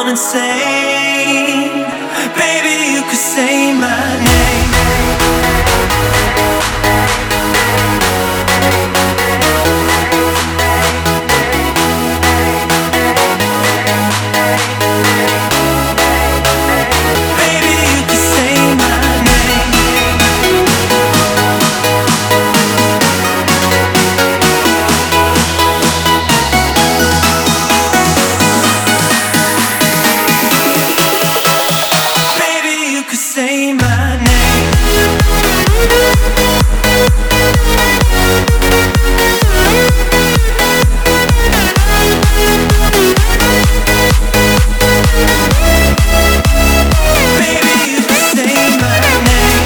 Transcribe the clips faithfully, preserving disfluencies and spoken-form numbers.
gone insane. Baby, you could say my name. Baby, you could say my name. Baby, you could say my name. Baby, you could say my name.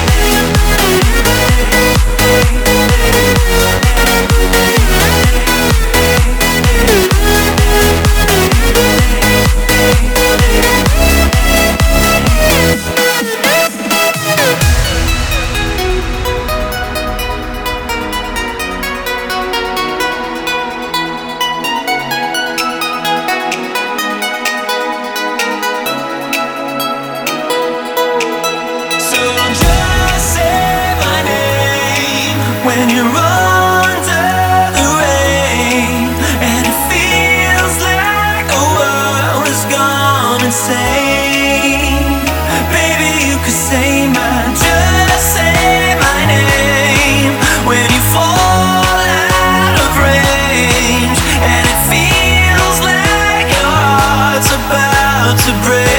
So just say my name when you're under the rain, and it feels like the world has gone insane. Baby, you could say my, just say my name when you fall out of range, and it feels like your heart's about to break.